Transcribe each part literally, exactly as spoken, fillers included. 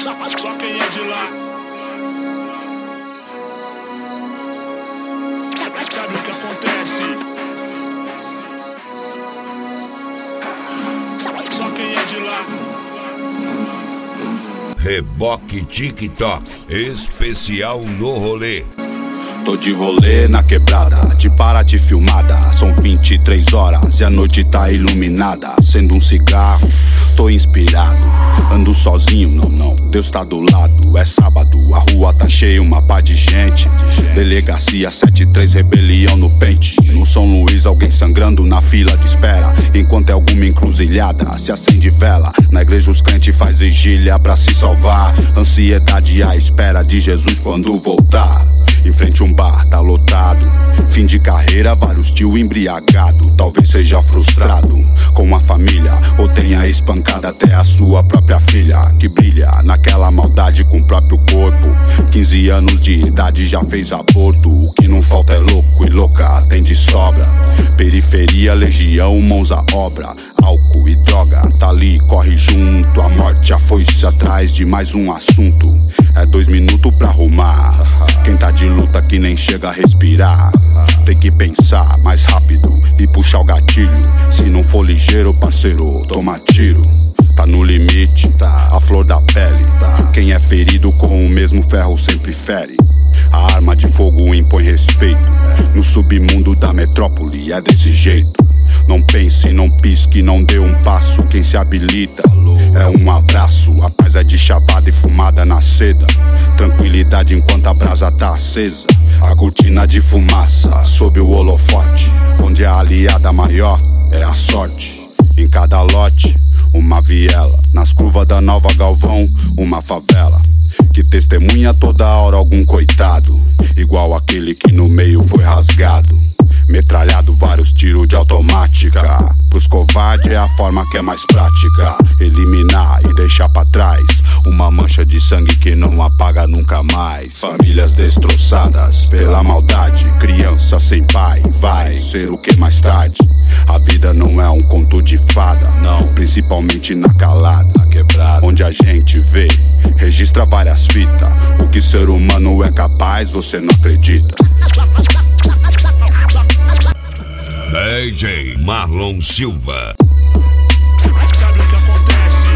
Só quem é de lá sabe o que acontece. Só quem é de lá. Reboque TikTok, especial no rolê. Tô de rolê na quebrada, de Paraty filmada. São vinte e três horas e a noite tá iluminada. Acendo um cigarro, tô inspirado. Ando sozinho, não, não, Deus tá do lado. É sábado, a rua tá cheia, uma pá de gente. Delegacia setenta e três, rebelião no pente. No São Luís, alguém sangrando na fila de espera. Enquanto é alguma encruzilhada, se acende vela. Na igreja os crentes faz vigília pra se salvar. Ansiedade à espera de Jesus quando voltar. Em frente um bar, tá lotado. Fim de carreira, vários tio embriagado. Talvez seja frustrado com a família, ou tenha espancado até a sua própria filha, que brilha naquela maldade com o próprio corpo. Quinze anos de idade já fez aborto. O que não falta é louco e louca, tem de sobra. Periferia, legião, mãos à obra. Álcool e droga, tá ali, corre junto. A morte, a foice atrás de mais um assunto. É dois minutos pra arrumar. Quem tá de luta que nem chega a respirar. Tem que pensar mais rápido e puxar o gatilho. Se não for ligeiro, parceiro, toma tiro. Tá no limite, tá, a flor da pele, tá. Quem é ferido com o mesmo ferro sempre fere. A arma de fogo impõe respeito. No submundo da metrópole é desse jeito. Não pense, não pisque, não dê um passo. Quem se habilita é um abraço. A paz é de chavada e fumada na seda. Tranquilidade enquanto a brasa tá acesa. A cortina de fumaça sob o holofote. Onde a aliada maior é a sorte. Em cada lote, uma viela. Nas curvas da Nova Galvão, uma favela. Que testemunha toda hora algum coitado. Igual aquele que no meio foi rasgado. Metralhado, vários tiros de automática. Pros covardes é a forma que é mais prática. Eliminar e deixar pra trás uma mancha de sangue que não apaga nunca mais. Famílias destroçadas pela maldade. Criança sem pai vai ser o que mais tarde. A vida não é um conto de fada, não. Principalmente na calada, na quebrada, onde a gente vê, registra várias fitas. O que ser humano é capaz, você não acredita. D J Marlon Silva. Sabe o que acontece?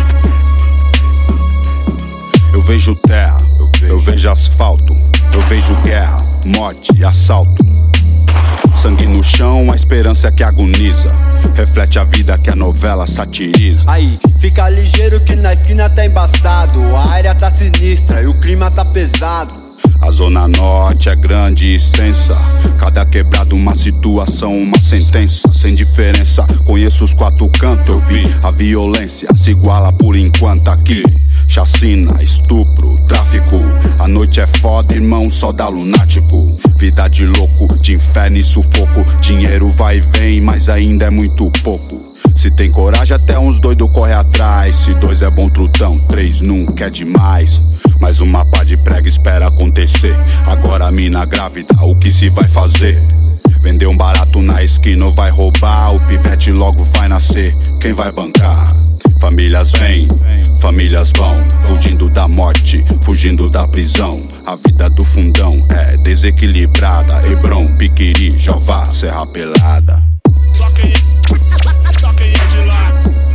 Eu vejo terra, eu vejo, eu vejo asfalto. Eu vejo guerra, morte e assalto. Sangue no chão, a esperança que agoniza. Reflete a vida que a novela satiriza. Aí, fica ligeiro que na esquina tá embaçado. A área tá sinistra e o clima tá pesado. A zona norte é grande e extensa. Cada quebrada uma situação, uma sentença. Sem diferença, conheço os quatro cantos. Eu vi a violência se iguala por enquanto aqui. Chacina, estupro, tráfico. A noite é foda, irmão, só dá lunático. Vida de louco, de inferno e sufoco. Dinheiro vai e vem, mas ainda é muito pouco. Se tem coragem até uns doidos corre atrás. Se dois é bom trutão, três nunca é demais. Mais uma pá de prega espera acontecer. Agora a mina grávida, o que se vai fazer? Vender um barato na esquina ou vai roubar? O pivete logo vai nascer, quem vai bancar? Famílias vêm, famílias vão. Fugindo da morte, fugindo da prisão. A vida do fundão é desequilibrada. Hebron, Piquiri, Jová, Serra Pelada. Só quem, só quem é de lá.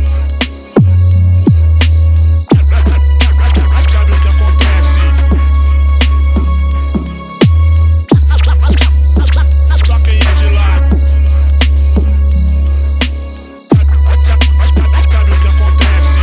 Sabe o que acontece? Só quem é de lá. Sabe o que acontece?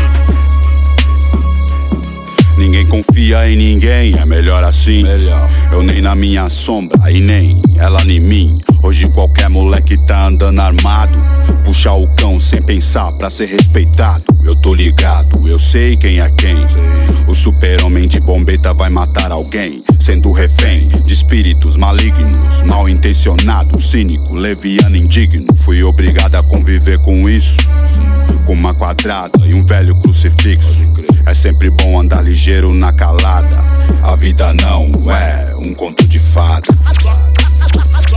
Ninguém confia em ninguém, é melhor assim. Melhor. Eu nem na minha sombra e nem ela em mim. Hoje qualquer moleque tá andando armado. Puxar o cão sem pensar pra ser respeitado. Eu tô ligado, eu sei quem é quem. O super-homem de bombeta vai matar alguém, sendo refém de espíritos malignos, mal intencionado, cínico, leviano, indigno. Fui obrigado a conviver com isso, com uma quadrada e um velho crucifixo. É sempre bom andar ligeiro na calada. A vida não é um conto de fada.